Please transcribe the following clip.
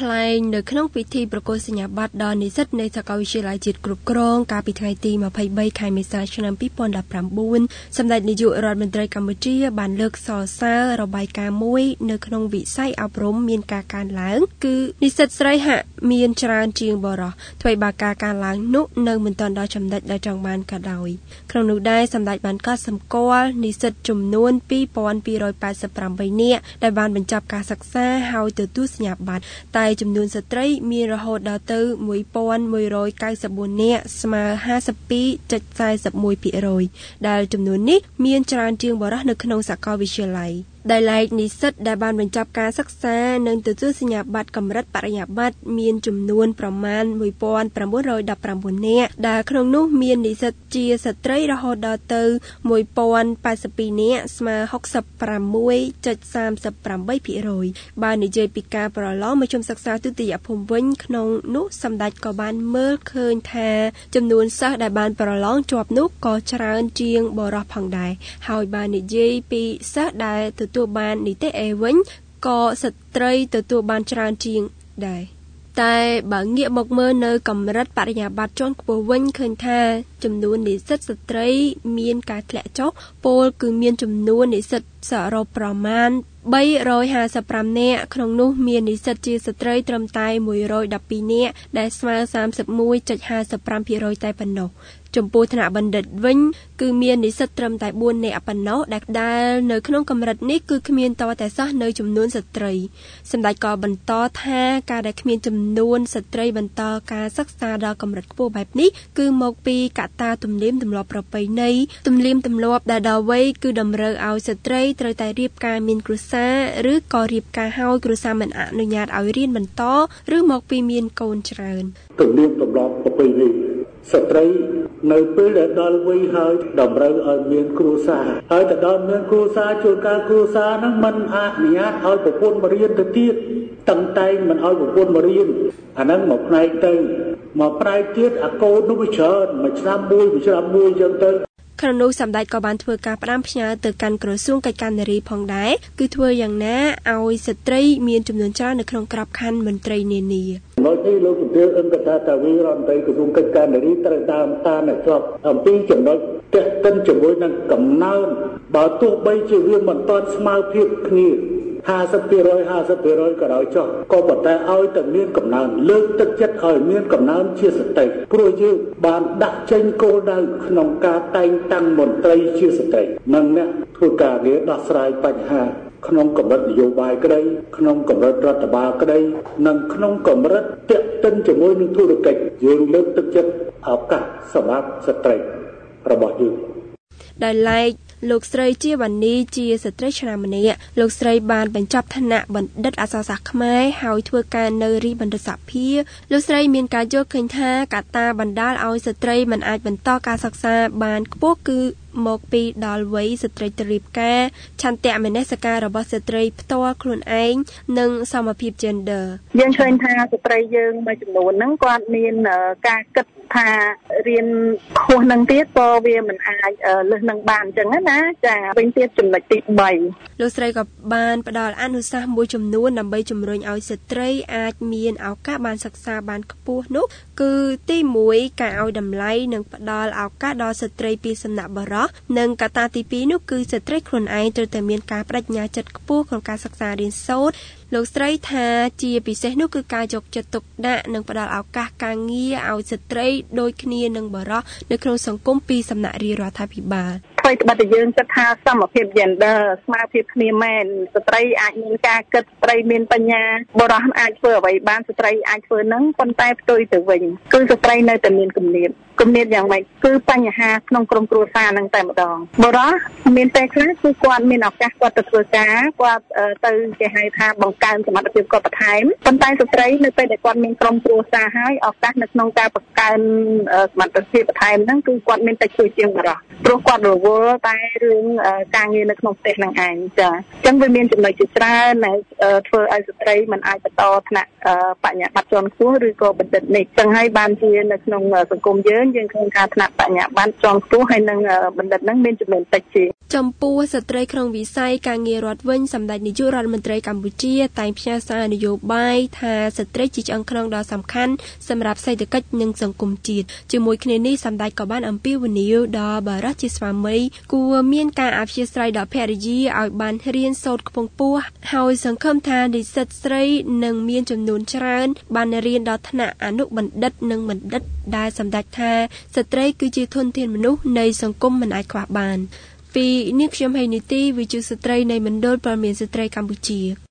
ថ្លែងនៅក្នុងពិធីប្រកាសសញ្ញាបត្រដល់និស្សិតនៃសាកលវិទ្យាល័យជាតិគ្រប់គ្រងកាលពីថ្ងៃទី23ខែមេសាឆ្នាំ2019សម្ដេចនាយករដ្ឋមន្ត្រីកម្ពុជាបានលើកសរសើររបាយការណ៍មួយនៅក្នុងវិស័យអប់រំមានការកើនឡើងគឺនិស្សិតស្រីហាក់មានច្រើនជាងបុរសថ្មីបើការកើនឡើងនោះនៅមិនទាន់ដល់ចំណុចដែលចង់បានក៏ដោយក្នុងនោះដែរសម្ដេចបានកត់សម្គាល់និស្សិតចំនួន2288នាក់ដែលបានបញ្ចប់ការសិក្សាហើយទទួលសញ្ញាបត្រតែចំនួនស្ត្រីមានរហូតដល់ទៅ1194នាក់ស្មើ 52.41% ដែលចំនួននេះមានច្រើនជាងបុរសនៅក្នុងសាកលវិទ្យាល័យដែលឡែកនិស្សិតដែលបានបញ្ចប់ការសិក្សានិងទទួលសញ្ញាបត្រកម្រិតបរិញ្ញាបត្រមានចំនួនប្រមាណ1919នាក់ដែលក្នុងនោះមាននិស្សិតជាស្ត្រីរហូតដល់ទៅ1082នាក់ស្មើ 66.38% បើនិយាយពីការប្រឡងមធ្យមសិក្សាទុតិយភូមិវិញក្នុងនោះសម្ដេចក៏បានមើលឃើញថាចំនួនសិស្សដែលបានប្រឡងជាប់នោះក៏ច្រើនជាងបុរសផងដែរហើយបើនិយាយពីសិស្សដែលទទួលបាននីតិអេវិញក៏ស្ត្រីទទួលបានច្រើនជាងដែរតែបើងាកមកមើលនៅកម្រិតបរិញ្ញាបត្រជាន់ខ្ពស់វិញឃើញថាចំនួននិស្សិតស្ត្រីមានការធ្លាក់ចុះពលគឺមានចំនួននិស្សិតសរុបប្រមាណ355នាក់ក្នុងនោះមាននិស្សិតជាស្ត្រីត្រឹមតែ112នាក់ដែលស្មើ 31.55% តែប៉ុណ្ណោះចំពោះថ្នាក់បណ្ឌិតវិញគឺមាននិស្សិតត្រឹមតែ4នាក់ប៉ុណ្ណោះដែលនៅក្នុងកម្រិតនេះគឺគ្មានតតែសោះនៅចំនួនស្ត្រីសម្ដេចក៏បន្តថាការដែលគ្មានចំនួនស្ត្រីបន្តការសិក្សាដល់កម្រិតខ្ពស់បែបនេះគឺមកពីកត្តាទំនៀមទម្លាប់ប្រពៃណីទំនៀមទម្លាប់ដែលដល់វ័យគឺតម្រូវឲ្យស្ត្រីត្រូវតែរៀបការមានគ្រួសារឬក៏រៀបការហើយគ្រួសារមិនអនុញ្ញាតឲ្យរៀនបន្តឬមកពីមានកូនច្រើនទំនៀមទម្លាប់ប្រពៃណីស្ត្រីនៅពេលដែលដល់វ័យហើយតម្រូវឲ្យមានគ្រួសារហើយទៅដល់មានគ្រួសារជួនកាលគ្រួសារហ្នឹងមិនអនុញ្ញាតឲ្យប្រពន្ធមករៀនទៅទៀតតឹងតែងមិនឲ្យប្រពន្ធមករៀនអាហ្នឹងមកផ្នែកទៅមកផ្នែកទៀតអាកូននោះវាច្រើនមួយឆ្នាំមួយអញ្ចឹងទៅក្នុងនោះសម្ដេចក៏បានធ្វើការផ្ដាំផ្ញើទៅកាន់ក្រសួងកិច្ចការនារីផងដែរគឺធ្វើយ៉ាងណាឲ្យស្ត្រីមានចំនួនច្រើននៅក្នុងក្របខ័ណ្ឌមន្ត្រីនានាលោកនេះលោកជំទាវអឹងកថាតាវីរដ្ឋមន្ត្រីក្រសួងកិច្ចការនារីត្រូវតាមឲ្យជាប់អំពីចំណុចទាក់ទិនជាមួយនឹងកំណើនបើទោះបីជាវាមិនទាន់ស្មើភាពគ្នា50% ក៏ដោយចុះក៏ប៉ុន្តែឲ្យតែមានកំណើនលើកទឹកចិត្តឲ្យមានកំណើនជាស្ត្រីព្រោះយើងបានដាក់ចេញគោលដៅក្នុងការតែងតាំងមន្ត្រីជាស្ត្រីនិងអ្នកធ្វើការងារដោះស្រាយបញ្ហាក្នុងកម្រិតនយោបាយក្តីក្នុងកម្រិតរដ្ឋបាលក្តីនិងក្នុងកម្រិតទាក់ទិនជាមួយនឹងធុរកិច្ចយើងលើកទឹកចិត្តឱកាសសម្រាប់ស្ត្រីរបស់យើងដោយឡែកលោកស្រីជាវណ្ណីជាស្ត្រីឆ្នាំម្នាក់លោកស្រីបានបញ្ចប់ថ្នាក់បណ្ឌិតអក្សរសាស្ត្រខ្មែរហើយធ្វើការនៅរីបណ្ឌិតសភាលោកស្រីមានការយល់ឃើញថាកត្តាបណ្ដាលឲ្យស្ត្រីមិនអាចបន្តការសិក្សាបានខ្ពស់គឺមកពីដល់វ័យស្ត្រីទៅរៀបការឆន្ទៈមនសិការរបស់ស្ត្រីផ្ទាល់ខ្លួនឯងនិងសមភាព gender យើងឃើញថាស្ត្រីយើងមួយចំនួនហ្នឹងគាត់មានការគិតថារៀនខុសនឹងទៀតក៏វាមិនអាចលើសនឹងបានអញ្ចឹងណាចាវិញទៀតចំណុចទី3 លោកស្រីក៏បានផ្ដល់អនុសាសន៍មួយចំនួនដើម្បីជំរុញឲ្យស្ត្រីអាចមានឱកាសបានសិក្សាបានខ្ពស់នោះគឺទី1ការឲ្យតម្លៃនិងផ្ដល់ឱកាសដល់ស្ត្រីពីសំណាក់បុរសនិងកត្តាទី2នោះគឺស្ត្រីខ្លួនឯងត្រូវតែមានការបដិញ្ញាចិត្តខ្ពស់ក្នុងការសិក្សារៀនសូត្រលោកស្រីថាជាពិសេសនោះគឺការយកចិត្តទុកដាក់និងផ្ដល់ឱកាសការងារឲ្យស្ត្រីដូចគ្នានឹងបុរសនៅក្នុងសង្គមពីសំណាក់រាជរដ្ឋាភិបាលថ្មីត្បិតតែយើងគិតថាសមភាព gender ស្មើភាពគ្នាមែនស្ត្រីអាចមានការគិតស្ត្រីមានបញ្ញាបុរសអាចធ្វើអ្វីបានស្ត្រីអាចធ្វើនឹងប៉ុន្តែផ្ទុយទៅវិញគឺស្ត្រីនៅតែមានគំនិតយ៉ាងម៉េចគឺបញ្ហាក្នុងក្រុមគ្រួសារនឹងតែម្ដងបុរសមានតែខ្លះគឺគាត់មានឱកាសគាត់ទៅធ្វើការគាត់ទៅគេហៅថាបង្កើនសមត្ថភាពគាត់បន្ថែមប៉ុន្តែស្ត្រីនៅពេលដែលគាត់មានក្រុមគ្រួសារហើយឱកាសនៅក្នុងការបង្កើនសមត្ថភាពបន្ថែមហ្នឹងគឺគាត់មានតែជួយជាងបុរសព្រោះគាត់រវល់តែរឿងការងារនៅក្នុងផ្ទះហ្នឹងឯងចាអញ្ចឹងវាមានចំណុចជាច្រើនដែលធ្វើឲ្យស្ត្រីមិនអាចបន្តថ្នាក់បញ្ញាបត្រជាន់ខ្ពស់ឬក៏បណ្ឌិតនេះអញ្ចឹងហើយបានជានៅក្នុងសង្គមយើងឃើញថាថ្នាក់បញ្ញាបត្រជាន់ខ្ពស់ហើយនឹងបណ្ឌិតហ្នឹងមានចំនួនតិចជាងចំពោះស្ត្រីក្នុងវិស័យការងាររដ្ឋវិញសម្ដេចនាយករដ្ឋមន្ត្រីកម្ពុជាតែងផ្ញើសារនយោបាយថាស្ត្រីជាឆ្អឹងខ្នងដ៏សំខាន់សម្រាប់សេដ្ឋកិច្ចនិងសង្គមជាតិជាមួយគ្នានេះសម្ដេចក៏បានអំពាវនាវដល់បរិយាជាស្វាមីគួរមានការអព្យាស្រ័យដល់ភរិយាឲ្យបានរៀនសូត្រខ្ពង់ខ្ពស់ហើយសង្ឃឹមថានិស្សិតស្រីនឹងមានចំនួនច្រើនបានរៀនដល់ថ្នាក់អនុបណ្ឌិតនិងបណ្ឌិតដែលសម្ដេចថាស្ត្រីគឺជាធនធានមនុស្សនៃសង្គមមិនអាចខ្វះបានពីនេះខ្ញុំហេនីទីវិទ្យុស្ត្រីនៃមណ្ឌលព័ត៌មានស្ត្រីកម្ពុជា